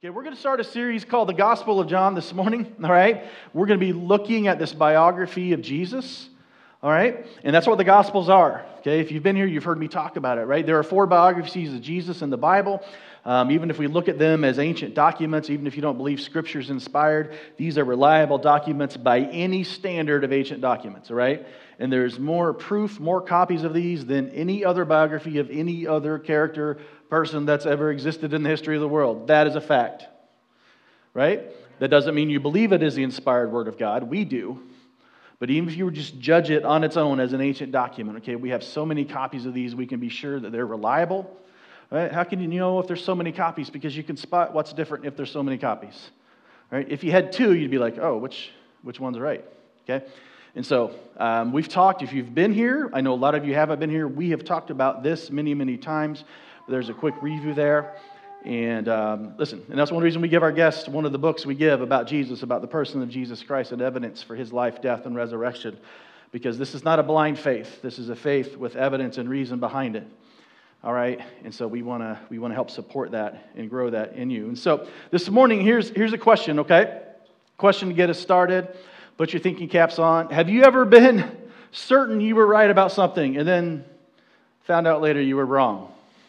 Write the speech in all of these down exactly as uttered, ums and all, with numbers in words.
Okay, we're going to start a series called The Gospel of John this morning, all right? We're going to be looking at this biography of Jesus, all right? And that's what the Gospels are, okay? If you've been here, you've heard me talk about it, right? There are four biographies of Jesus in the Bible. Um, even if we look at them as ancient documents, even if you don't believe Scripture's inspired, these are reliable documents by any standard of ancient documents, all right? And there's more proof, more copies of these than any other biography of any other character, person that's ever existed in the history of the world. That is a fact, right? That doesn't mean you believe it is the inspired Word of God. We do. But even if you would just judge it on its own as an ancient document, okay, we have so many copies of these, we can be sure that they're reliable. Right? How can you know if there's so many copies? Because you can spot what's different if there's so many copies. Right? If you had two, you'd be like, oh, which which one's right? Okay? And so um, we've talked, if you've been here, I know a lot of you haven't been here, we have talked about this many, many times. There's a quick review there. And um, listen, and that's one reason we give our guests one of the books we give about Jesus, about the person of Jesus Christ and evidence for his life, death, and resurrection. Because this is not a blind faith. This is a faith with evidence and reason behind it. All right? And so we want to we want to help support that and grow that in you. And so this morning, here's, here's a question, okay? Question to get us started. Put your thinking caps on. Have you ever been certain you were right about something and then found out later you were wrong?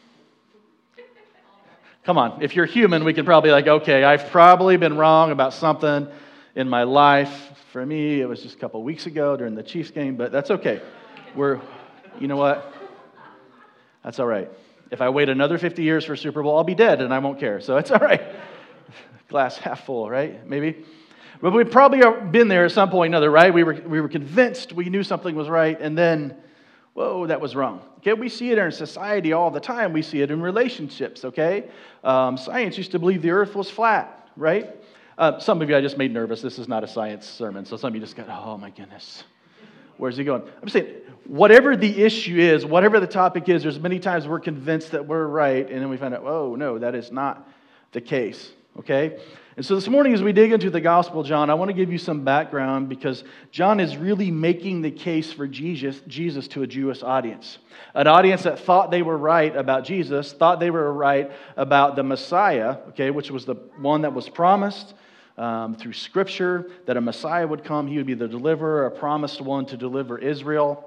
Come on, if you're human, we can probably like, okay, I've probably been wrong about something in my life. For me, it was just a couple weeks ago during the Chiefs game, but that's okay. We're, you know what? That's all right. If I wait another fifty years for Super Bowl, I'll be dead and I won't care. So it's all right. Glass half full, right? Maybe. But we've probably been there at some point or another, right? We were we were convinced we knew something was right, and then, whoa, that was wrong. Okay, we see it in society all the time. We see it in relationships, okay? Um, science used to believe the earth was flat, right? Uh, some of you I just made nervous. This is not a science sermon, so some of you just got, oh my goodness. Where's he going? I'm saying, whatever the issue is, whatever the topic is, there's many times we're convinced that we're right, and then we find out, oh, no, that is not the case, okay? And so this morning, as we dig into the Gospel of John, I want to give you some background because John is really making the case for Jesus, Jesus to a Jewish audience. An audience that thought they were right about Jesus, thought they were right about the Messiah, okay, which was the one that was promised um, through Scripture, that a Messiah would come. He would be the deliverer, a promised one to deliver Israel.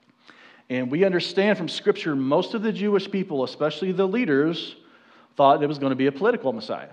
And we understand from Scripture, most of the Jewish people, especially the leaders, thought it was going to be a political Messiah.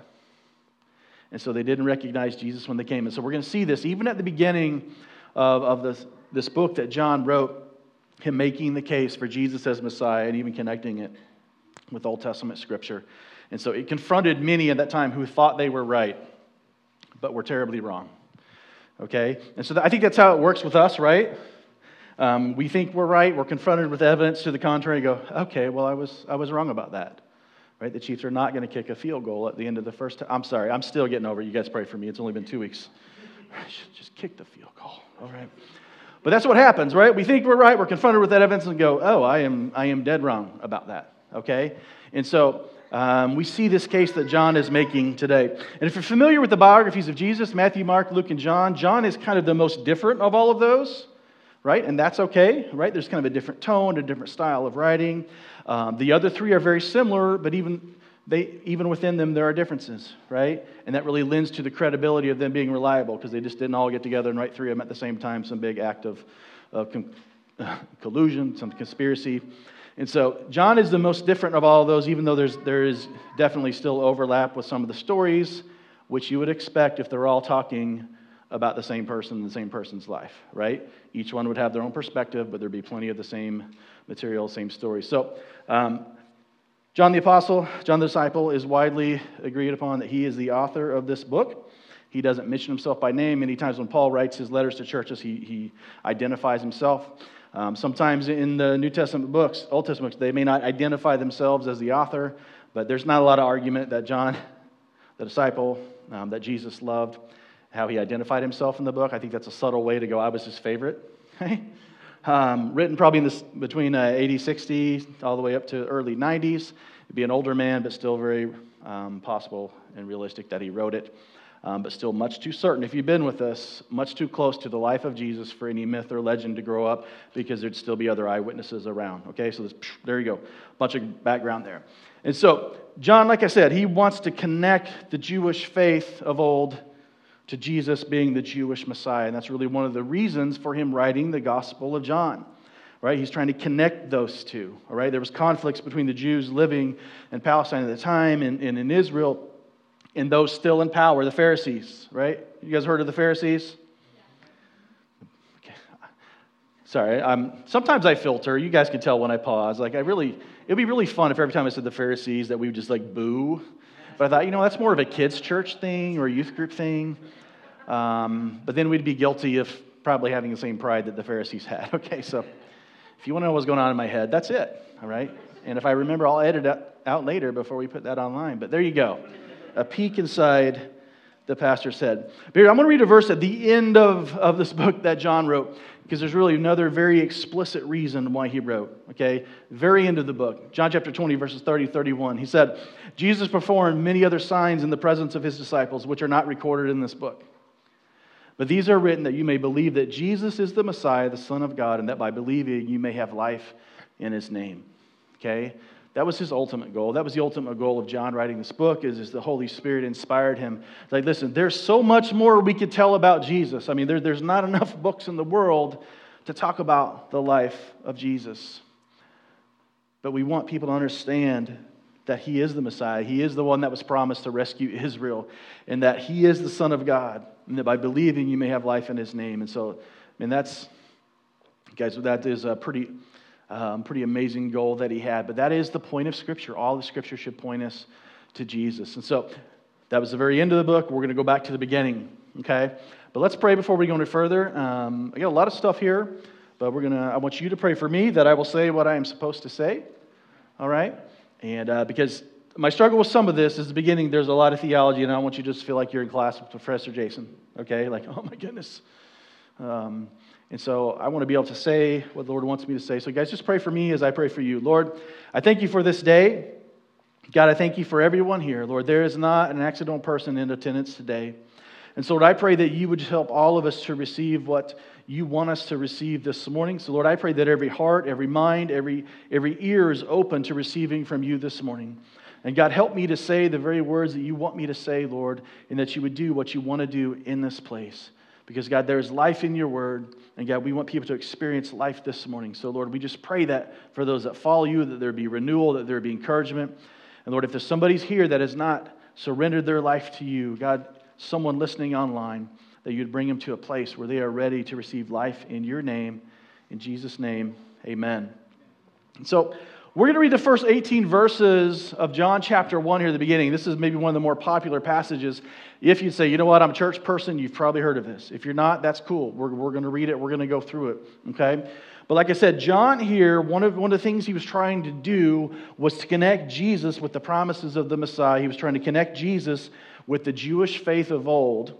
And so they didn't recognize Jesus when they came. And so we're going to see this even at the beginning of, of this, this book that John wrote, him making the case for Jesus as Messiah and even connecting it with Old Testament Scripture. And so it confronted many at that time who thought they were right, but were terribly wrong. Okay? And so I think that's how it works with us, right? Um, we think we're right. We're confronted with evidence to the contrary. Go, okay, well, I was I was wrong about that. Right? The Chiefs are not going to kick a field goal at the end of the first time. I'm sorry. I'm still getting over it. You guys pray for me. It's only been two weeks. I should just kick the field goal. All right. But that's what happens, right? We think we're right. We're confronted with that evidence and go, oh, I am I am dead wrong about that. Okay? And so um, we see this case that John is making today. And if you're familiar with the biographies of Jesus, Matthew, Mark, Luke, and John, John is kind of the most different of all of those. Right? And that's okay, right? There's kind of a different tone, a different style of writing. Um, the other three are very similar, but even they even within them, there are differences, right? And that really lends to the credibility of them being reliable because they just didn't all get together and write three of them at the same time, some big act of, of con- uh, collusion, some conspiracy. And so John is the most different of all of those, even though there's there is definitely still overlap with some of the stories, which you would expect if they're all talking about the same person in the same person's life, right? Each one would have their own perspective, but there'd be plenty of the same material, same story. So, um, John the Apostle, John the Disciple, is widely agreed upon that he is the author of this book. He doesn't mention himself by name. Many times when Paul writes his letters to churches, he, he identifies himself. Um, sometimes in the New Testament books, Old Testament books, they may not identify themselves as the author, but there's not a lot of argument that John, the disciple, um, that Jesus loved, how he identified himself in the book. I think that's a subtle way to go, I was his favorite. um, written probably in this, between uh, eighty, sixty, all the way up to early nineties. He'd be an older man, but still very um, possible and realistic that he wrote it. Um, but still much too certain, if you've been with us, much too close to the life of Jesus for any myth or legend to grow up because there'd still be other eyewitnesses around. Okay, so this, there you go. Bunch of background there. And so, John, like I said, he wants to connect the Jewish faith of old to Jesus being the Jewish Messiah. And that's really one of the reasons for him writing the Gospel of John. Right? He's trying to connect those two. All right? There was conflicts between the Jews living in Palestine at the time and, and in Israel and those still in power, the Pharisees. Right? You guys heard of the Pharisees? Okay. Sorry, I'm, sometimes I filter. You guys can tell when I pause. Like I really, it'd be really fun if every time I said the Pharisees that we would just like boo. But I thought, you know, that's more of a kids' church thing or a youth group thing. Um, but then we'd be guilty of probably having the same pride that the Pharisees had. Okay, so if you want to know what's going on in my head, that's it, all right? And if I remember, I'll edit it out later before we put that online. But there you go, a peek inside the pastor's head. But here, I'm going to read a verse at the end of, of this book that John wrote, because there's really another very explicit reason why he wrote, okay? Very end of the book. John chapter twenty, verses thirty, thirty-one. He said, Jesus performed many other signs in the presence of his disciples, which are not recorded in this book. But these are written that you may believe that Jesus is the Messiah, the Son of God, and that by believing you may have life in his name. Okay? That was his ultimate goal. That was the ultimate goal of John writing this book, is, is the Holy Spirit inspired him. It's like, listen, there's so much more we could tell about Jesus. I mean, there, there's not enough books in the world to talk about the life of Jesus. But we want people to understand that he is the Messiah. He is the one that was promised to rescue Israel, and that he is the Son of God, and that by believing you may have life in his name. And so, I mean, that's, guys, that is a pretty... Um, pretty amazing goal that he had. But that is the point of Scripture. All the Scripture should point us to Jesus. And so that was the very end of the book. We're going to go back to the beginning. Okay? But let's pray before we go any further. Um, I got a lot of stuff here, but we're going to. I want you to pray for me that I will say what I am supposed to say. All right? And uh, because my struggle with some of this is the beginning, there's a lot of theology, and I want you to just feel like you're in class with Professor Jason. Okay? Like, oh my goodness. Um, And so I want to be able to say what the Lord wants me to say. So guys, just pray for me as I pray for you. Lord, I thank you for this day. God, I thank you for everyone here. Lord, there is not an accidental person in attendance today. And so Lord, I pray that you would just help all of us to receive what you want us to receive this morning. So Lord, I pray that every heart, every mind, every, every ear is open to receiving from you this morning. And God, help me to say the very words that you want me to say, Lord, and that you would do what you want to do in this place. Because, God, there is life in your word. And, God, we want people to experience life this morning. So, Lord, we just pray that for those that follow you, that there be renewal, that there be encouragement. And, Lord, if there's somebody's here that has not surrendered their life to you, God, someone listening online, that you'd bring them to a place where they are ready to receive life in your name. In Jesus' name, amen. And so, we're going to read the first eighteen verses of John chapter one here at the beginning. This is maybe one of the more popular passages. If you say, you know what, I'm a church person, you've probably heard of this. If you're not, that's cool. We're, we're going to read it. We're going to go through it, okay? But like I said, John here, one of, one of the things he was trying to do was to connect Jesus with the promises of the Messiah. He was trying to connect Jesus with the Jewish faith of old,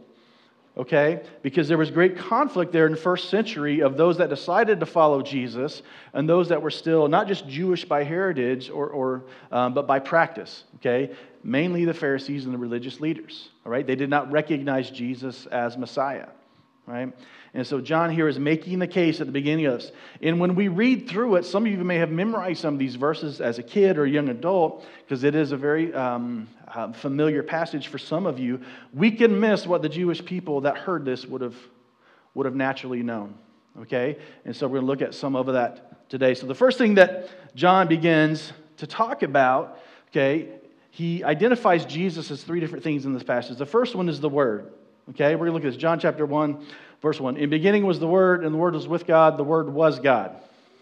okay? Because there was great conflict there in the first century of those that decided to follow Jesus and those that were still not just Jewish by heritage or, or um, but by practice, okay? Mainly the Pharisees and the religious leaders, all right? They did not recognize Jesus as Messiah, right? And so John here is making the case at the beginning of this. And when we read through it, some of you may have memorized some of these verses as a kid or a young adult, because it is a very um, uh, familiar passage for some of you. We can miss what the Jewish people that heard this would have would have naturally known. Okay? And so we're going to look at some of that today. So the first thing that John begins to talk about, okay, he identifies Jesus as three different things in this passage. The first one is the Word. Okay? We're going to look at this. John chapter one. Verse one, in the beginning was the Word, and the Word was with God. The Word was God.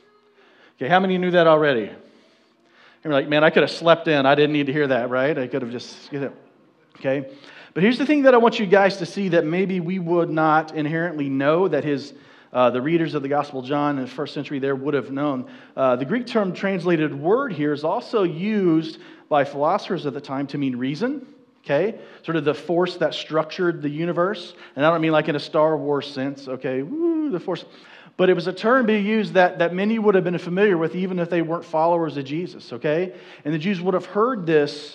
Okay, how many knew that already? You're like, man, I could have slept in. I didn't need to hear that, right? I could have just, you know, okay. But here's the thing that I want you guys to see that maybe we would not inherently know that his, uh, the readers of the Gospel of John in the first century there would have known. Uh, the Greek term translated word here is also used by philosophers at the time to mean reason. Okay, sort of the force that structured the universe. And I don't mean like in a Star Wars sense, okay, woo, the force. But it was a term being used that, that many would have been familiar with even if they weren't followers of Jesus, okay? And the Jews would have heard this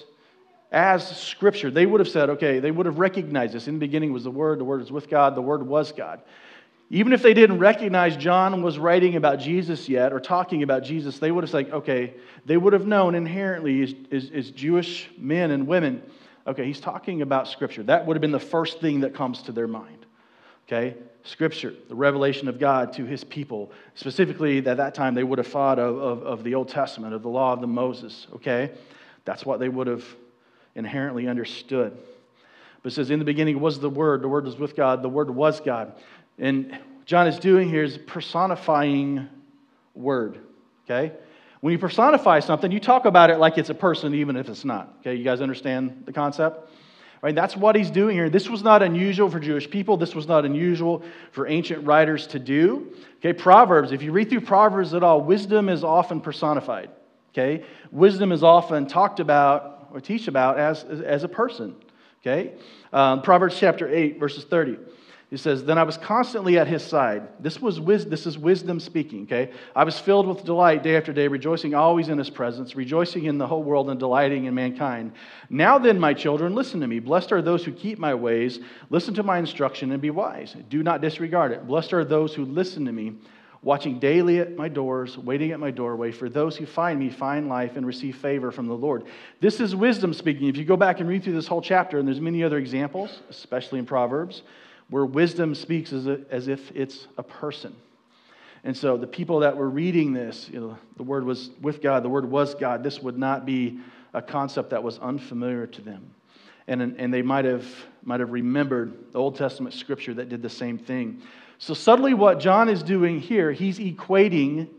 as Scripture. They would have said, okay, they would have recognized this. In the beginning was the Word, the Word was with God, the Word was God. Even if they didn't recognize John was writing about Jesus yet or talking about Jesus, they would have said, okay, they would have known inherently as, as, as Jewish men and women, okay, he's talking about Scripture. That would have been the first thing that comes to their mind. Okay? Scripture, the revelation of God to His people. Specifically, at that time, they would have thought of, of, of the Old Testament, of the law of the Moses. Okay? That's what they would have inherently understood. But it says, in the beginning was the Word. The Word was with God. The Word was God. And John is doing here is personifying Word. Okay? When you personify something, you talk about it like it's a person, even if it's not. Okay? You guys understand the concept? Right? That's what he's doing here. This was not unusual for Jewish people. This was not unusual for ancient writers to do. Okay? Proverbs, if you read through Proverbs at all, wisdom is often personified. Okay? Wisdom is often talked about or teach about as, as a person. Okay? Um, Proverbs chapter eight, verses thirty. He says, then I was constantly at his side. This was wis- This is wisdom speaking, okay? I was filled with delight day after day, rejoicing always in his presence, rejoicing in the whole world and delighting in mankind. Now then, my children, listen to me. Blessed are those who keep my ways. Listen to my instruction and be wise. Do not disregard it. Blessed are those who listen to me, watching daily at my doors, waiting at my doorway. For those who find me find life and receive favor from the Lord. This is wisdom speaking. If you go back and read through this whole chapter, and there's many other examples, especially in Proverbs, where wisdom speaks as, a, as if it's a person. And so the people that were reading this, you know, the Word was with God, the Word was God. This would not be a concept that was unfamiliar to them. And, and they might have, might have remembered the Old Testament Scripture that did the same thing. So subtly what John is doing here, he's equating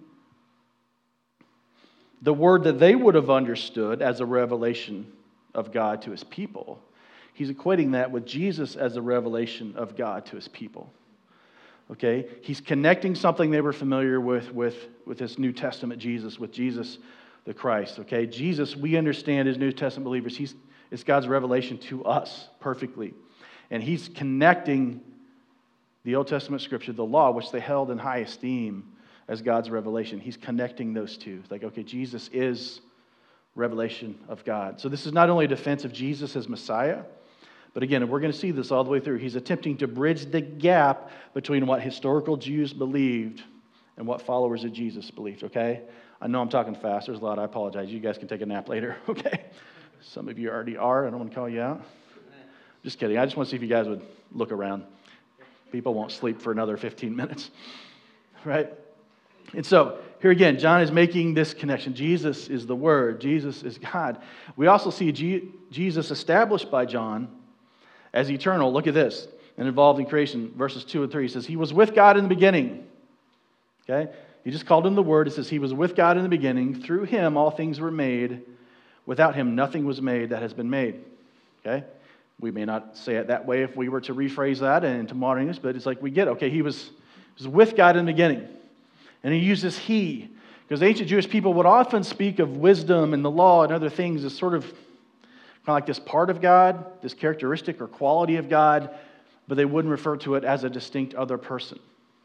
the Word that they would have understood as a revelation of God to His people. He's equating that with Jesus as a revelation of God to His people. Okay? He's connecting something they were familiar with with, with this New Testament Jesus, with Jesus the Christ. Okay? Jesus, we understand as New Testament believers, he's, it's God's revelation to us perfectly. And He's connecting the Old Testament Scripture, the law, which they held in high esteem as God's revelation. He's connecting those two. It's like, okay, Jesus is revelation of God. So this is not only a defense of Jesus as Messiah, but again, we're going to see this all the way through. He's attempting to bridge the gap between what historical Jews believed and what followers of Jesus believed, okay? I know I'm talking fast. There's a lot. I apologize. You guys can take a nap later, okay? Some of you already are. I don't want to call you out. Just kidding. I just want to see if you guys would look around. People won't sleep for another fifteen minutes, right? And so, here again, John is making this connection. Jesus is the Word. Jesus is God. We also see G- Jesus established by John as eternal. Look at this. And involved in creation. Verses two and three. He says, He was with God in the beginning. Okay? He just called Him the Word. It says, He was with God in the beginning. Through Him all things were made. Without Him nothing was made that has been made. Okay? We may not say it that way if we were to rephrase that into modern English, but it's like we get, okay, He was, he was with God in the beginning. And He uses He. Because ancient Jewish people would often speak of wisdom and the law and other things as sort of kind of like this part of God, this characteristic or quality of God, but they wouldn't refer to it as a distinct other person.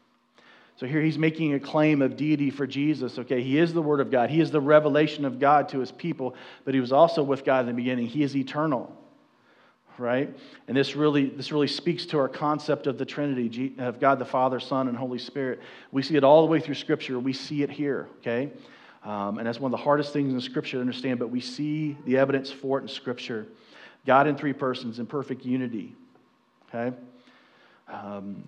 So here He's making a claim of deity for Jesus. Okay, He is the Word of God. He is the revelation of God to His people, but He was also with God in the beginning. He is eternal, right? And this really, this really speaks to our concept of the Trinity, of God the Father, Son, and Holy Spirit. We see it all the way through Scripture. We see it here, okay? Um, and that's one of the hardest things in Scripture to understand, but we see the evidence for it in Scripture. God in three persons in perfect unity, okay? Um,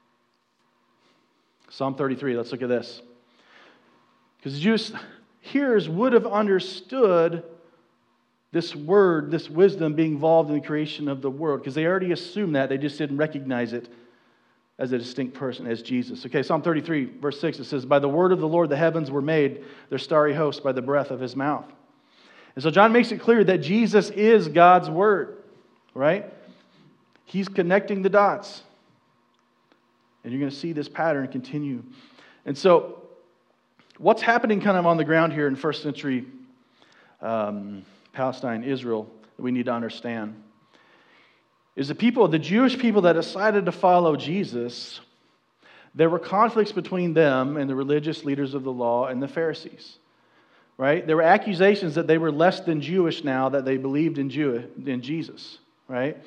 Psalm thirty-three, let's look at this. Because the Jewish hearers would have understood this word, this wisdom being involved in the creation of the world, because they already assumed that. They just didn't recognize it as a distinct person, as Jesus. Okay, Psalm thirty-three, verse six, it says, By the word of the Lord the heavens were made, their starry hosts by the breath of His mouth. And so John makes it clear that Jesus is God's Word, right? He's connecting the dots. And you're going to see this pattern continue. And so, what's happening kind of on the ground here in first century um, Palestine, Israel, that we need to understand is the people, the Jewish people that decided to follow Jesus, there were conflicts between them and the religious leaders of the law and the Pharisees. Right? There were accusations that they were less than Jewish now that they believed in Jew, in Jesus. Right?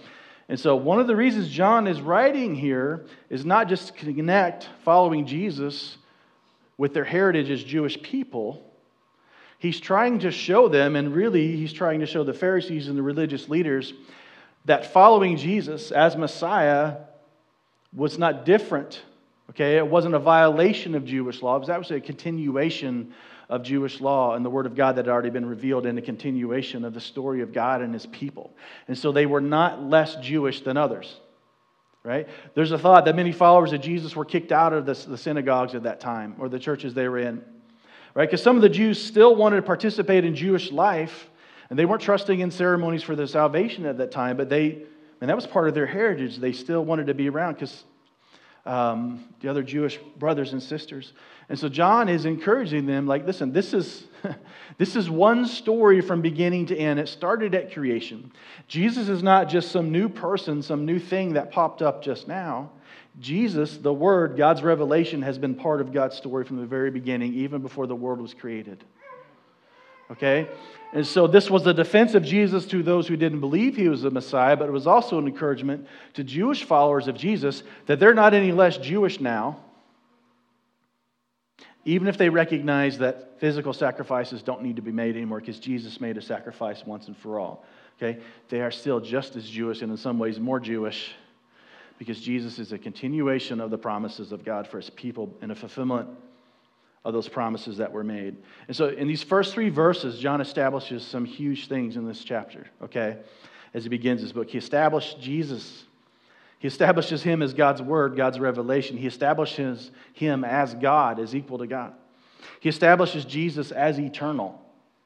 And so one of the reasons John is writing here is not just to connect following Jesus with their heritage as Jewish people. He's trying to show them, and really he's trying to show the Pharisees and the religious leaders, that following Jesus as Messiah was not different. Okay, it wasn't a violation of Jewish law. It was actually a continuation of Jewish law and the Word of God that had already been revealed, in a continuation of the story of God and His people. And so they were not less Jewish than others. Right? There's a thought that many followers of Jesus were kicked out of the, the synagogues at that time, or the churches they were in. Right? Because some of the Jews still wanted to participate in Jewish life, and they weren't trusting in ceremonies for their salvation at that time, but they, and that was part of their heritage. They still wanted to be around because um, the other Jewish brothers and sisters. And so John is encouraging them, like, listen, this is this is one story from beginning to end. It started at creation. Jesus is not just some new person, some new thing that popped up just now. Jesus, the Word, God's revelation, has been part of God's story from the very beginning, even before the world was created. Okay? And so this was a defense of Jesus to those who didn't believe He was the Messiah, but it was also an encouragement to Jewish followers of Jesus that they're not any less Jewish now, even if they recognize that physical sacrifices don't need to be made anymore because Jesus made a sacrifice once and for all. Okay? They are still just as Jewish, and in some ways more Jewish, because Jesus is a continuation of the promises of God for His people and a fulfillment of those promises that were made. And so in these first three verses, John establishes some huge things in this chapter, okay, as he begins his book. He established Jesus. He establishes Him as God's Word, God's revelation. He establishes Him as God, as equal to God. He establishes Jesus as eternal.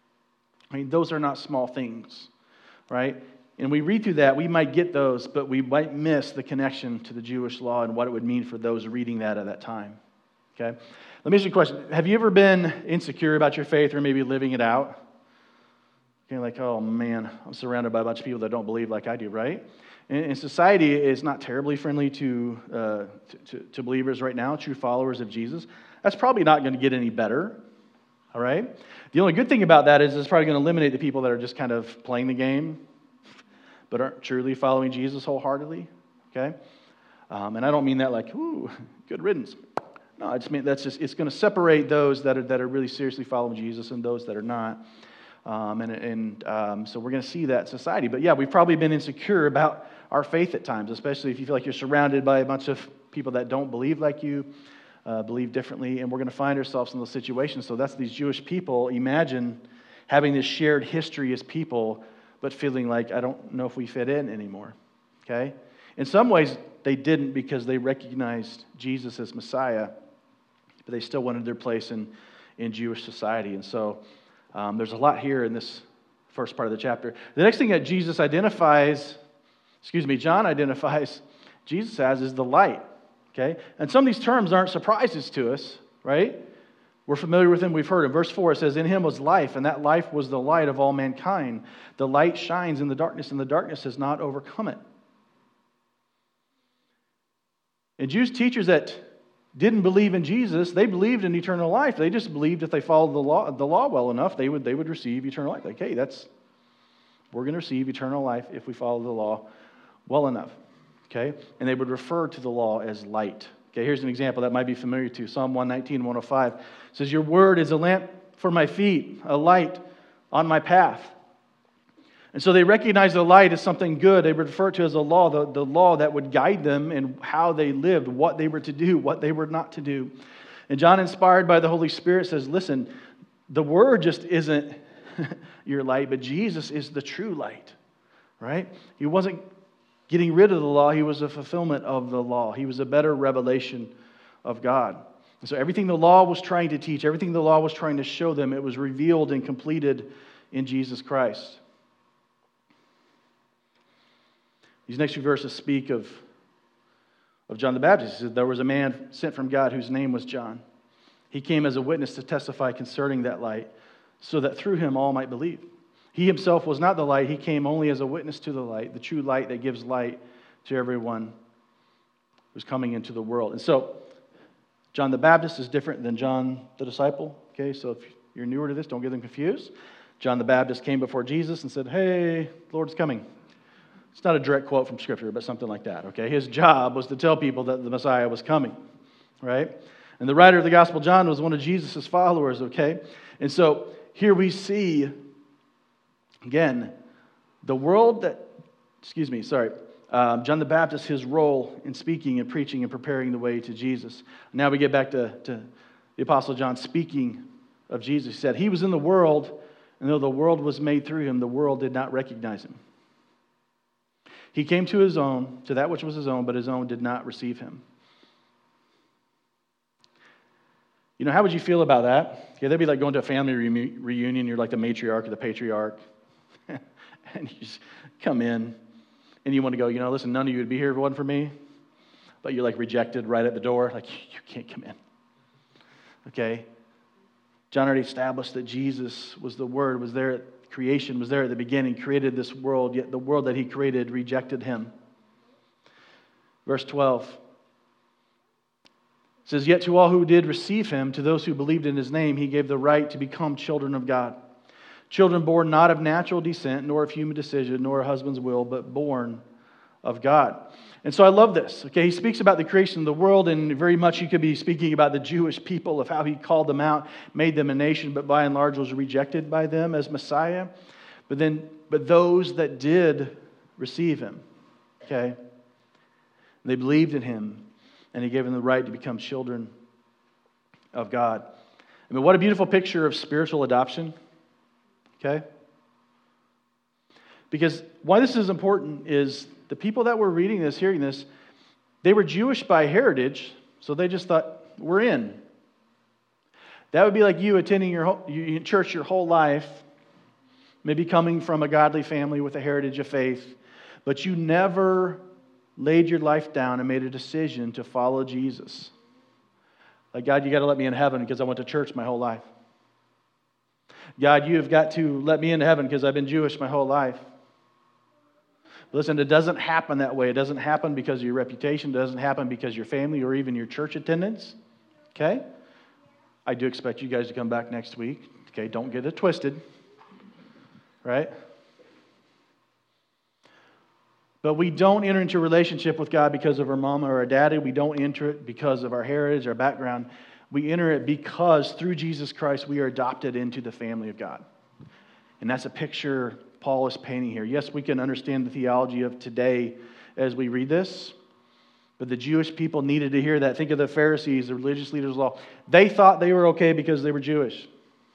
I mean, those are not small things, right? And we read through that, we might get those, but we might miss the connection to the Jewish law and what it would mean for those reading that at that time, okay? Let me ask you a question. Have you ever been insecure about your faith or maybe living it out? You're like, oh man, I'm surrounded by a bunch of people that don't believe like I do, right? And, and society is not terribly friendly to, uh, to, to, to believers right now, true followers of Jesus. That's probably not going to get any better, all right? The only good thing about that is it's probably going to eliminate the people that are just kind of playing the game, but aren't truly following Jesus wholeheartedly, okay? Um, and I don't mean that like, ooh, good riddance. No, I just mean that's just, it's going to separate those that are that are really seriously following Jesus and those that are not. Um, and and um, so we're going to see that in society. But yeah, we've probably been insecure about our faith at times, especially if you feel like you're surrounded by a bunch of people that don't believe like you, uh, believe differently, and we're going to find ourselves in those situations. So that's these Jewish people. Imagine having this shared history as people, but feeling like, I don't know if we fit in anymore, okay? In some ways, they didn't because they recognized Jesus as Messiah, but they still wanted their place in, in Jewish society. And so um, there's a lot here in this first part of the chapter. The next thing that Jesus identifies, excuse me, John identifies Jesus as is the light, okay? And some of these terms aren't surprises to us, right? We're familiar with Him, we've heard Him. Verse four, it says, in Him was life, and that life was the light of all mankind. The light shines in the darkness, and the darkness has not overcome it. And Jews teachers that didn't believe in Jesus, they believed in eternal life. They just believed if they followed the law, the law well enough, they would, they would receive eternal life. Like, hey, that's, we're going to receive eternal life if we follow the law well enough, okay? And they would refer to the law as light. Okay, here's an example that might be familiar to you. Psalm one nineteen, one oh five says, your word is a lamp for my feet, a light on my path. And so they recognized the light as something good. They refer to it as a law, the, the law that would guide them in how they lived, what they were to do, what they were not to do. And John, inspired by the Holy Spirit, says, listen, the word just isn't your light, but Jesus is the true light, right? He wasn't getting rid of the law. He was a fulfillment of the law. He was a better revelation of God. And so everything the law was trying to teach, everything the law was trying to show them, it was revealed and completed in Jesus Christ. These next few verses speak of, of John the Baptist. He said, there was a man sent from God whose name was John. He came as a witness to testify concerning that light, so that through him all might believe. He himself was not the light. He came only as a witness to the light, the true light that gives light to everyone who's coming into the world. And so, John the Baptist is different than John the disciple. Okay, so if you're newer to this, don't get them confused. John the Baptist came before Jesus and said, hey, the Lord's coming. It's not a direct quote from Scripture, but something like that, okay? His job was to tell people that the Messiah was coming, right? And the writer of the Gospel, John, was one of Jesus' followers, okay? And so here we see, again, the world that, excuse me, sorry, um, John the Baptist, his role in speaking and preaching and preparing the way to Jesus. Now we get back to, to the Apostle John speaking of Jesus. He said, he was in the world, and though the world was made through him, the world did not recognize him. He came to his own, to that which was his own, but his own did not receive him. You know, how would you feel about that? Yeah, that'd be like going to a family re- reunion. You're like the matriarch or the patriarch. And you just come in and you want to go, you know, listen, none of you would be here if it wasn't for me. But you're like rejected right at the door. Like, you can't come in. Okay? John already established that Jesus was the Word, was there at creation, was there at the beginning, created this world, yet the world that he created rejected him. Verse twelve. It says, yet to all who did receive him, to those who believed in his name, he gave the right to become children of God. Children born not of natural descent, nor of human decision, nor a husband's will, but born of God. And so I love this. Okay, he speaks about the creation of the world, and very much he could be speaking about the Jewish people, of how he called them out, made them a nation, but by and large was rejected by them as Messiah. But then, but those that did receive him, okay, they believed in him, and he gave them the right to become children of God. I mean, what a beautiful picture of spiritual adoption. Okay? Because why this is important is the people that were reading this, hearing this, they were Jewish by heritage, so they just thought, we're in. That would be like you attending your whole, you, church your whole life, maybe coming from a godly family with a heritage of faith, but you never laid your life down and made a decision to follow Jesus. Like, God, you got to let me in heaven because I went to church my whole life. God, you have got to let me into heaven because I've been Jewish my whole life. Listen, it doesn't happen that way. It doesn't happen because of your reputation. It doesn't happen because of your family or even your church attendance. Okay? I do expect you guys to come back next week. Okay, don't get it twisted. Right? But we don't enter into a relationship with God because of our mama or our daddy. We don't enter it because of our heritage, our background. We enter it because through Jesus Christ we are adopted into the family of God. And that's a picture Paul is painting here. Yes, we can understand the theology of today as we read this, but the Jewish people needed to hear that. Think of the Pharisees, the religious leaders of the law. They thought they were okay because they were Jewish.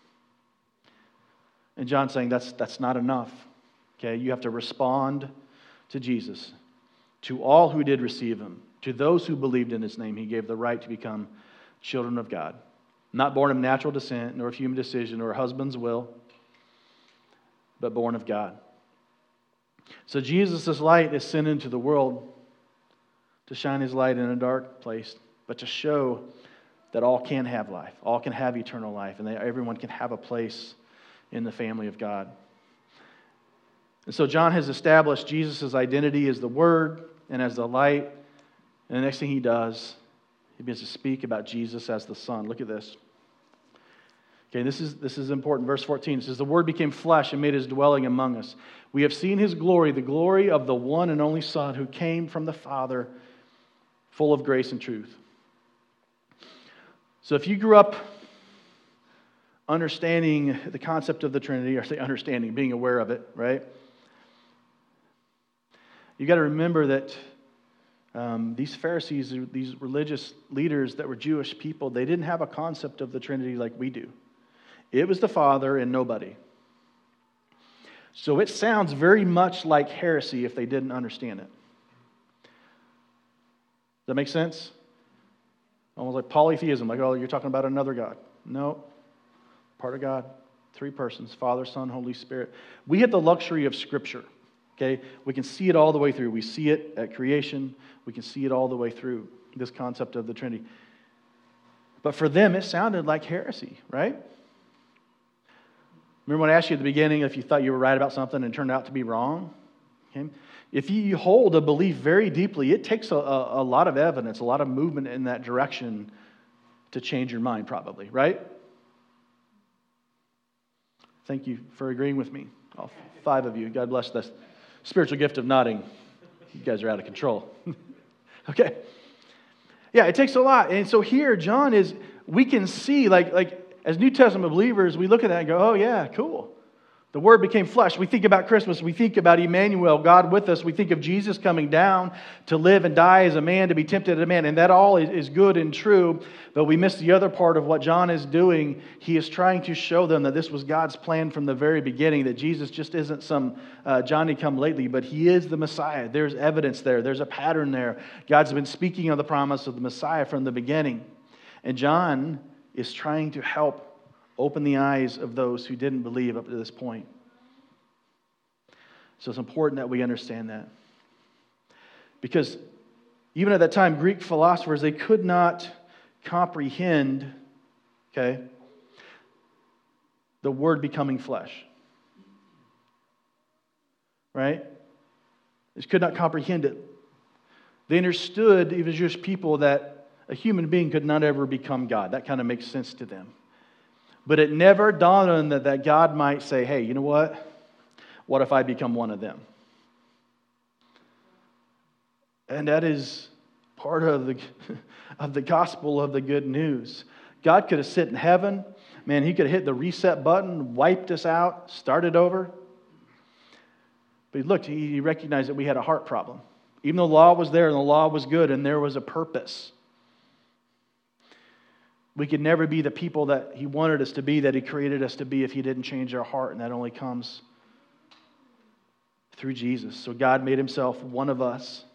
And John's saying that's, that's not enough. Okay, you have to respond to Jesus. To all who did receive him, to those who believed in his name, he gave the right to become children of God. Not born of natural descent, nor of human decision, or a husband's will, but born of God. So Jesus' light is sent into the world to shine his light in a dark place, but to show that all can have life, all can have eternal life, and that everyone can have a place in the family of God. And so John has established Jesus' identity as the Word and as the light. And the next thing he does, he begins to speak about Jesus as the Son. Look at this. Okay, this is, this is important. Verse fourteen, it says, the Word became flesh and made his dwelling among us. We have seen his glory, the glory of the one and only Son who came from the Father, full of grace and truth. So if you grew up understanding the concept of the Trinity, or say understanding, being aware of it, right? You've got to remember that um, these Pharisees, these religious leaders that were Jewish people, they didn't have a concept of the Trinity like we do. It was the Father and nobody. So it sounds very much like heresy if they didn't understand it. Does that make sense? Almost like polytheism, like, oh, you're talking about another God. No, part of God, three persons, Father, Son, Holy Spirit. We have the luxury of Scripture. Okay, we can see it all the way through. We see it at creation. We can see it all the way through, this concept of the Trinity. But for them, it sounded like heresy, right? Remember when I asked you at the beginning if you thought you were right about something and it turned out to be wrong? Okay? If you hold a belief very deeply, it takes a, a, a lot of evidence, a lot of movement in that direction to change your mind, probably, right? Thank you for agreeing with me, all five of you. God bless this. Spiritual gift of nodding. You guys are out of control. Okay. Yeah, it takes a lot. And so here, John is, we can see, like, like as New Testament believers, we look at that and go, oh yeah, cool. The Word became flesh. We think about Christmas. We think about Emmanuel, God with us. We think of Jesus coming down to live and die as a man, to be tempted as a man. And that all is, is good and true. But we miss the other part of what John is doing. He is trying to show them that this was God's plan from the very beginning, that Jesus just isn't some uh, Johnny-come-lately, but He is the Messiah. There's evidence there. There's a pattern there. God's been speaking of the promise of the Messiah from the beginning. And John is trying to help open the eyes of those who didn't believe up to this point. So it's important that we understand that. Because even at that time, Greek philosophers, they could not comprehend, okay, the Word becoming flesh. Right? They could not comprehend it. They understood, even Jewish people, that a human being could not ever become God. That kind of makes sense to them. But it never dawned on them that God might say, hey, you know what? What if I become one of them? And that is part of the, of the gospel of the good news. God could have sit in heaven. Man, He could have hit the reset button, wiped us out, started over. But He looked, He recognized that we had a heart problem. Even though the law was there and the law was good and there was a purpose, we could never be the people that He wanted us to be, that He created us to be, if He didn't change our heart. And that only comes through Jesus. So God made Himself one of us.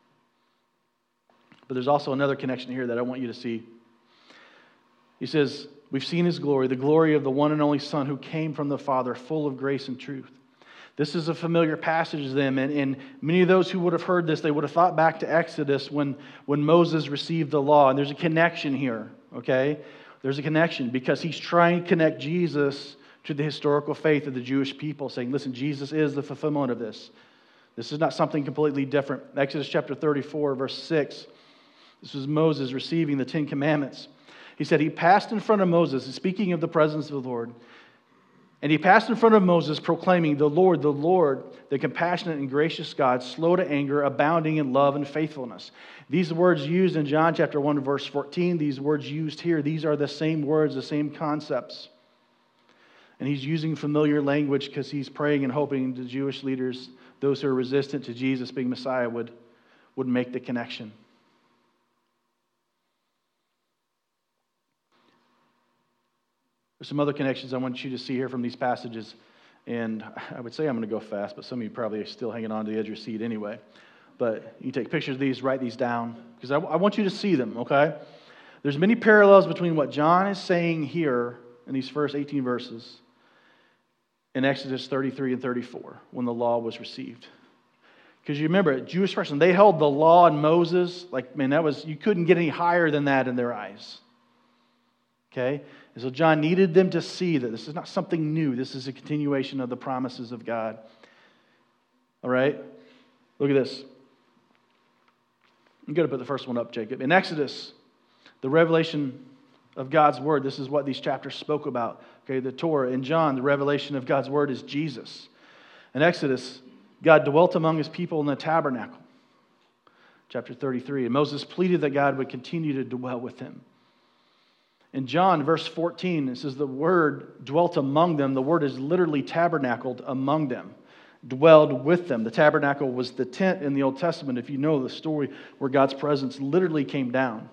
But there's also another connection here that I want you to see. He says, we've seen His glory, the glory of the one and only Son who came from the Father, full of grace and truth. This is a familiar passage to them, and, and many of those who would have heard this, they would have thought back to Exodus when, when Moses received the law. And there's a connection here, okay? There's a connection because he's trying to connect Jesus to the historical faith of the Jewish people, saying, listen, Jesus is the fulfillment of this. This is not something completely different. Exodus chapter thirty-four, verse six. This was Moses receiving the Ten Commandments. He said, he passed in front of Moses, speaking of the presence of the Lord. And he passed in front of Moses, proclaiming, the Lord, the Lord, the compassionate and gracious God, slow to anger, abounding in love and faithfulness. These words used in John chapter one, verse fourteen, these words used here, these are the same words, the same concepts. And he's using familiar language because he's praying and hoping the Jewish leaders, those who are resistant to Jesus being Messiah, would, would make the connection. There's some other connections I want you to see here from these passages. And I would say I'm going to go fast, but some of you probably are still hanging on to the edge of your seat anyway. But you take pictures of these, write these down, because I, I want you to see them, okay? There's many parallels between what John is saying here in these first eighteen verses in Exodus thirty-three and thirty-four, when the law was received. Because you remember, Jewish person, they held the law and Moses, like, man, that was, you couldn't get any higher than that in their eyes. Okay? And so John needed them to see that this is not something new. This is a continuation of the promises of God. All right? Look at this. I'm going to put the first one up, Jacob. In Exodus, the revelation of God's Word, this is what these chapters spoke about. Okay, the Torah. In John, the revelation of God's Word is Jesus. In Exodus, God dwelt among His people in the tabernacle. Chapter thirty-three. And Moses pleaded that God would continue to dwell with him. In John, verse fourteen, it says the Word dwelt among them. The Word is literally tabernacled among them, dwelled with them. The tabernacle was the tent in the Old Testament, if you know the story, where God's presence literally came down.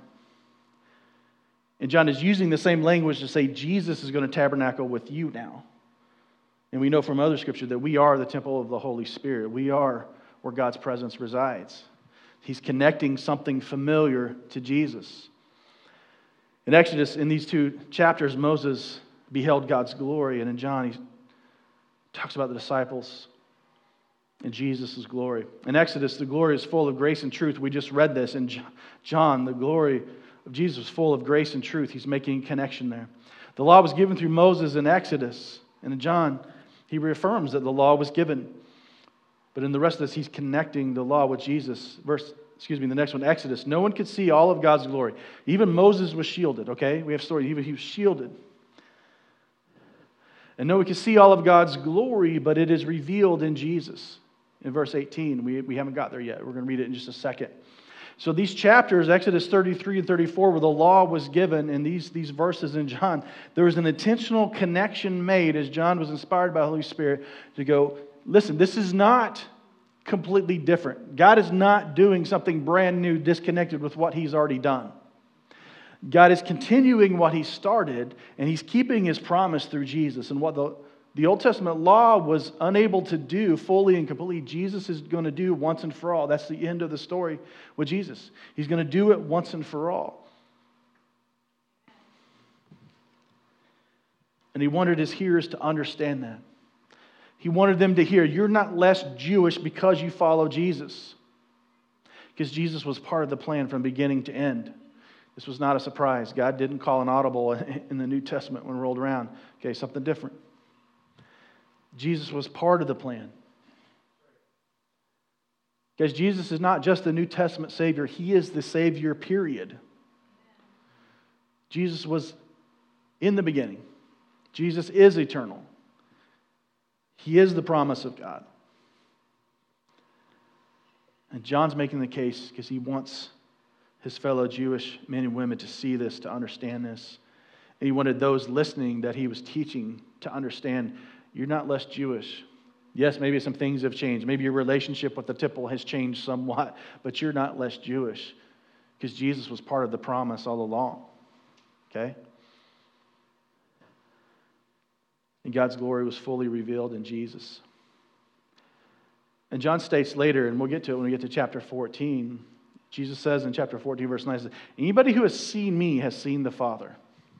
And John is using the same language to say Jesus is going to tabernacle with you now. And we know from other scripture that we are the temple of the Holy Spirit. We are where God's presence resides. He's connecting something familiar to Jesus. In Exodus, in these two chapters, Moses beheld God's glory. And in John, he talks about the disciples and Jesus' glory. In Exodus, the glory is full of grace and truth. We just read this. In John, the glory of Jesus was full of grace and truth. He's making a connection there. The law was given through Moses in Exodus. And in John, he reaffirms that the law was given. But in the rest of this, he's connecting the law with Jesus. Verse, excuse me, the next one, Exodus. No one could see all of God's glory. Even Moses was shielded, okay? We have stories. Even he was shielded. And no one could see all of God's glory, but it is revealed in Jesus. in verse eighteen. We, we haven't got there yet. We're going to read it in just a second. So these chapters, Exodus thirty-three and thirty-four, where the law was given, in these, these verses in John, there was an intentional connection made as John was inspired by the Holy Spirit to go, listen, this is not completely different. God is not doing something brand new, disconnected with what He's already done. God is continuing what He started, and He's keeping His promise through Jesus. And what the, the Old Testament law was unable to do fully and completely, Jesus is going to do once and for all. That's the end of the story with Jesus. He's going to do it once and for all. And He wanted His hearers to understand that. He wanted them to hear, you're not less Jewish because you follow Jesus. Because Jesus was part of the plan from beginning to end. This was not a surprise. God didn't call an audible in the New Testament when it rolled around. Okay, something different. Jesus was part of the plan. Because Jesus is not just the New Testament Savior. He is the Savior, period. Jesus was in the beginning. Jesus is eternal. He is the promise of God. And John's making the case because he wants his fellow Jewish men and women to see this, to understand this. And he wanted those listening that he was teaching to understand, you're not less Jewish. Yes, maybe some things have changed. Maybe your relationship with the temple has changed somewhat, but you're not less Jewish because Jesus was part of the promise all along. Okay? And God's glory was fully revealed in Jesus. And John states later, and we'll get to it when we get to chapter fourteen, Jesus says in chapter fourteen, verse nine, anybody who has seen me has seen the Father.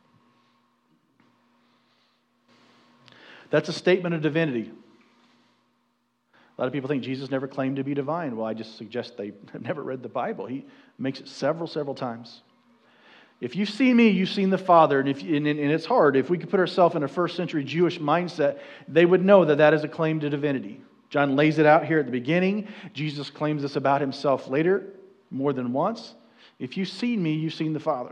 That's a statement of divinity. A lot of people think Jesus never claimed to be divine. Well, I just suggest they have never read the Bible. He makes it several, several times. If you've seen me, you've seen the Father. And, if, and, and it's hard. If we could put ourselves in a first century Jewish mindset, they would know that that is a claim to divinity. John lays it out here at the beginning. Jesus claims this about himself later, more than once. If you've seen me, you've seen the Father.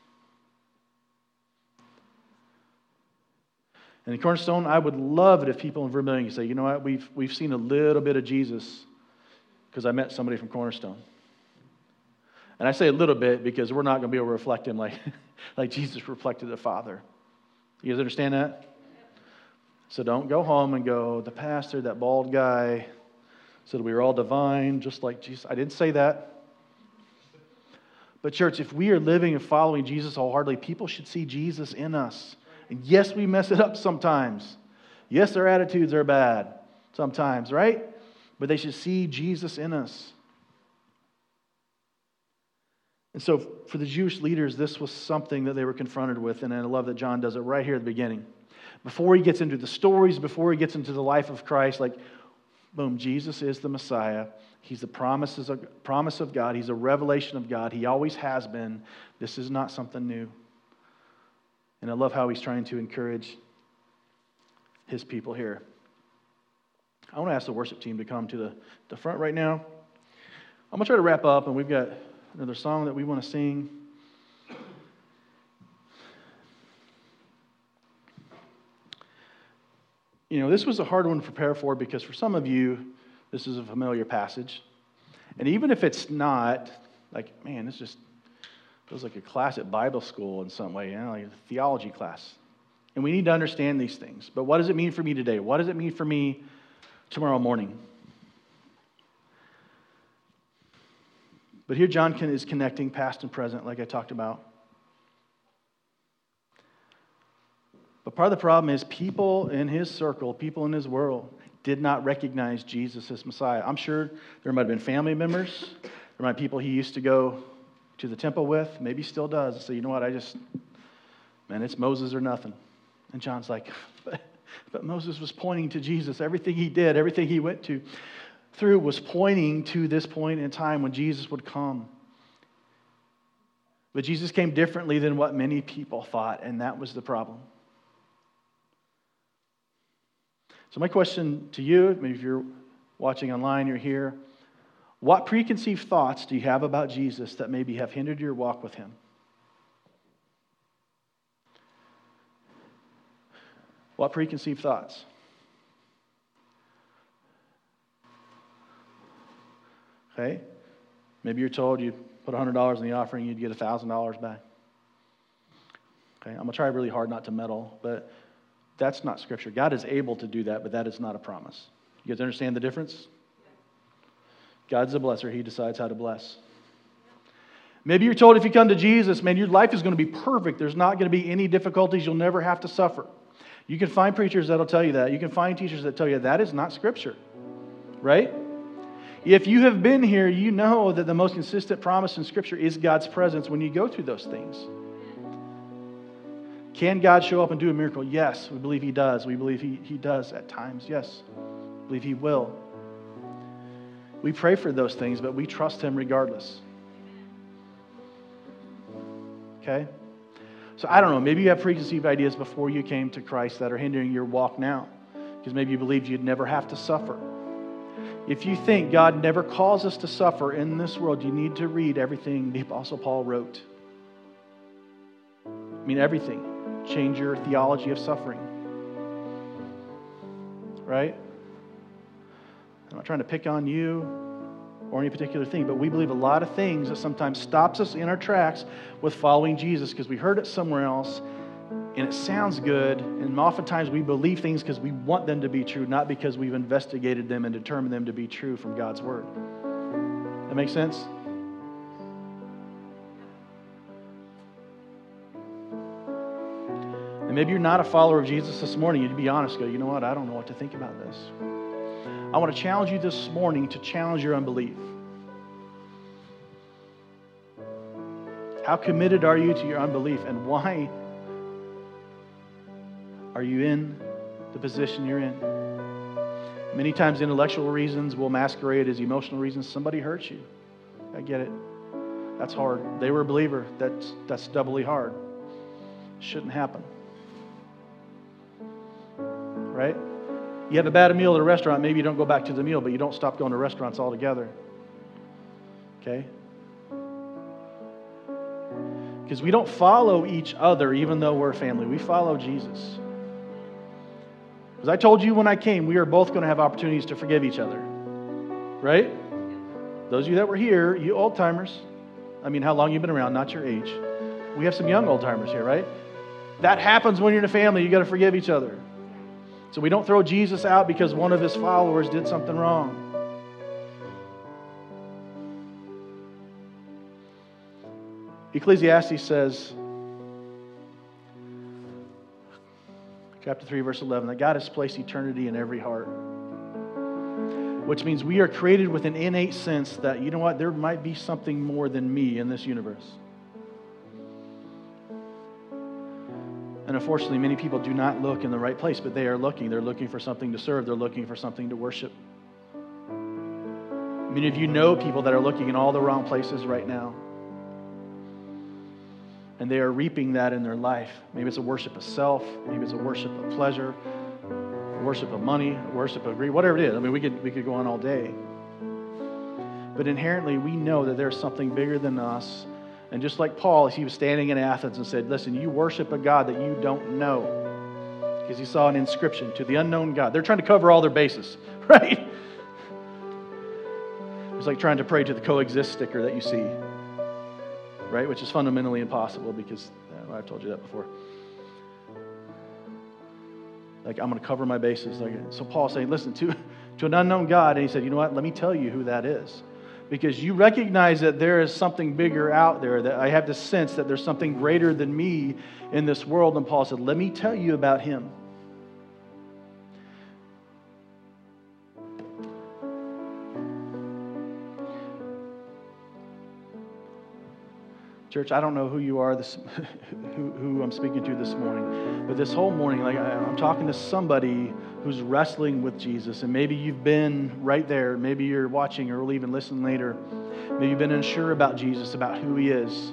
And in Cornerstone, I would love it if people in Vermilion could say, you know what, we've, we've seen a little bit of Jesus because I met somebody from Cornerstone. And I say a little bit because we're not going to be able to reflect Him like, like Jesus reflected the Father. You guys understand that? So don't go home and go, the pastor, that bald guy, said we were all divine, just like Jesus. I didn't say that. But church, if we are living and following Jesus wholeheartedly, people should see Jesus in us. And yes, we mess it up sometimes. Yes, our attitudes are bad sometimes, right? But they should see Jesus in us. And so for the Jewish leaders, this was something that they were confronted with. And I love that John does it right here at the beginning. Before he gets into the stories, before he gets into the life of Christ, like, boom, Jesus is the Messiah. He's the promises of, promise of God. He's a revelation of God. He always has been. This is not something new. And I love how he's trying to encourage his people here. I want to ask the worship team to come to the, the front right now. I'm going to try to wrap up, and we've got another song that we want to sing. You know, this was a hard one to prepare for because for some of you, this is a familiar passage. And even if it's not, like, man, this just feels like a class at Bible school in some way, you know, like a theology class. And we need to understand these things. But what does it mean for me today? What does it mean for me tomorrow morning? But here John is connecting past and present, like I talked about. But part of the problem is people in his circle, people in his world, did not recognize Jesus as Messiah. I'm sure there might have been family members. There might be people he used to go to the temple with. Maybe he still does. And say, you know what, I just, man, it's Moses or nothing. And John's like, but, but Moses was pointing to Jesus. Everything he did, everything he went to through was pointing to this point in time when Jesus would come. But Jesus came differently than what many people thought, and that was the problem. So my question to you, maybe if you're watching online, you're here, what preconceived thoughts do you have about Jesus that maybe have hindered your walk with Him? What preconceived thoughts? Okay? Maybe you're told you put one hundred dollars in the offering, you'd get one thousand dollars back. Okay? I'm going to try really hard not to meddle, but that's not Scripture. God is able to do that, but that is not a promise. You guys understand the difference? God's a blesser. He decides how to bless. Maybe you're told if you come to Jesus, man, your life is going to be perfect. There's not going to be any difficulties. You'll never have to suffer. You can find preachers that'll tell you that. You can find teachers that tell you that is not Scripture. Right? If you have been here, you know that the most consistent promise in Scripture is God's presence when you go through those things. Can God show up and do a miracle? Yes, we believe He does. We believe He, he does at times. Yes, we believe He will. We pray for those things, but we trust Him regardless. Okay? So I don't know, maybe you have preconceived ideas before you came to Christ that are hindering your walk now. Because maybe you believed you'd never have to suffer. If you think God never calls us to suffer in this world, you need to read everything the Apostle Paul wrote. I mean, everything. Change your theology of suffering. Right? I'm not trying to pick on you or any particular thing, but we believe a lot of things that sometimes stops us in our tracks with following Jesus because we heard it somewhere else and it sounds good, and oftentimes we believe things because we want them to be true, not because we've investigated them and determined them to be true from God's Word. That makes sense? And maybe you're not a follower of Jesus this morning. You'd be honest, go, you know what, I don't know what to think about this. I want to challenge you this morning to challenge your unbelief. How committed are you to your unbelief, and why are you in the position you're in? Many times intellectual reasons will masquerade as emotional reasons. Somebody hurt you. I get it. That's hard. They were a believer. That's, that's doubly hard. Shouldn't happen. Right? You have a bad meal at a restaurant, maybe you don't go back to the meal, but you don't stop going to restaurants altogether. Okay? Because we don't follow each other even though we're a family. We follow Jesus. As I told you when I came, we are both going to have opportunities to forgive each other. Right? Those of you that were here, you old timers, I mean, how long you've been around, not your age. We have some young old timers here, right? That happens when you're in a family. You got to forgive each other. So we don't throw Jesus out because one of His followers did something wrong. Ecclesiastes says, chapter three, verse eleven, that God has placed eternity in every heart. Which means we are created with an innate sense that, you know what, there might be something more than me in this universe. And unfortunately, many people do not look in the right place, but they are looking. They're looking for something to serve. They're looking for something to worship. Many of you know people that are looking in all the wrong places right now. And they are reaping that in their life. Maybe it's a worship of self. Maybe it's a worship of pleasure. A worship of money. A worship of greed. Whatever it is. I mean, we could, we could go on all day. But inherently, we know that there's something bigger than us. And just like Paul, he was standing in Athens and said, listen, you worship a God that you don't know. Because he saw an inscription to the unknown God. They're trying to cover all their bases, right? It's like trying to pray to the coexist sticker that you see, right? Which is fundamentally impossible because, well, I've told you that before. Like, I'm going to cover my bases. Like, so Paul's saying, listen, to, to an unknown God. And he said, you know what? Let me tell you who that is. Because you recognize that there is something bigger out there, that I have this sense that there's something greater than me in this world. And Paul said, let me tell you about Him. Church, I don't know who you are, this, who, who I'm speaking to this morning, but this whole morning, like I, I'm talking to somebody who's wrestling with Jesus, and maybe you've been right there. Maybe you're watching or will even listen later. Maybe you've been unsure about Jesus, about who He is.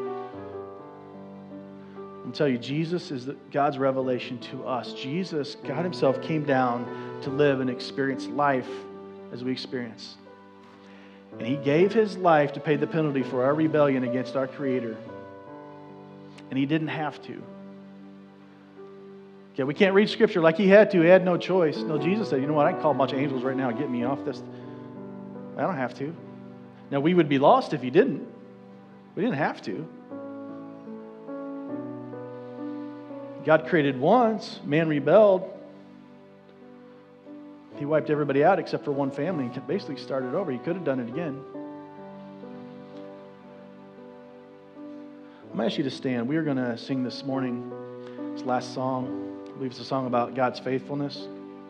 I'll tell you, Jesus is the, God's revelation to us. Jesus, God Himself, came down to live and experience life as we experience. And He gave His life to pay the penalty for our rebellion against our Creator. And He didn't have to. Okay, we can't read Scripture like He had to. He had no choice. No, Jesus said, you know what, I can call a bunch of angels right now and get me off this. I don't have to. Now, we would be lost if he didn't. We didn't have to. God created once, man rebelled. He wiped everybody out except for one family and basically started over. He could have done it again. I'm going to ask you to stand. We are going to sing this morning, this last song. I believe it's a song about God's faithfulness.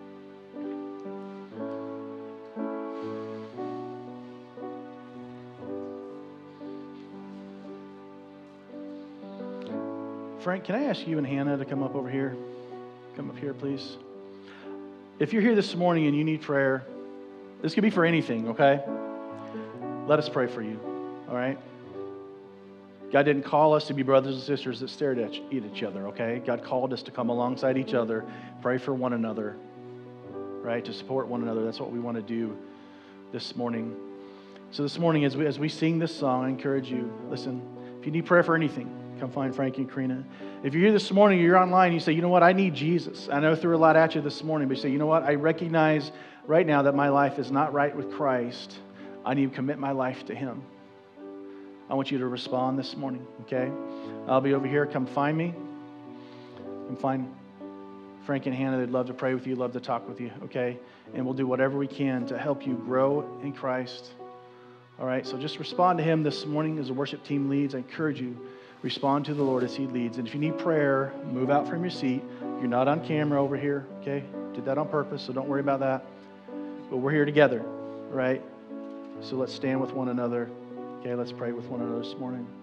Frank, can I ask you and Hannah to come up over here? Come up here, please. If you're here this morning and you need prayer, this could be for anything, okay? Let us pray for you, all right? God didn't call us to be brothers and sisters that stared at each other, okay? God called us to come alongside each other, pray for one another, right? To support one another. That's what we want to do this morning. So this morning, as we, as we sing this song, I encourage you, listen, if you need prayer for anything, come find Frankie and Karina. If you're here this morning, or you're online, you say, you know what, I need Jesus. I know I threw a lot at you this morning, but you say, you know what, I recognize right now that my life is not right with Christ. I need to commit my life to Him. I want you to respond this morning, okay? I'll be over here. Come find me. Come find Frank and Hannah. They'd love to pray with you, love to talk with you, okay? And we'll do whatever we can to help you grow in Christ. All right, so just respond to Him this morning as the worship team leads. I encourage you, respond to the Lord as He leads. And if you need prayer, move out from your seat. You're not on camera over here, okay? Did that on purpose, so don't worry about that. But we're here together, all right? So let's stand with one another. Okay, let's pray with one another this morning.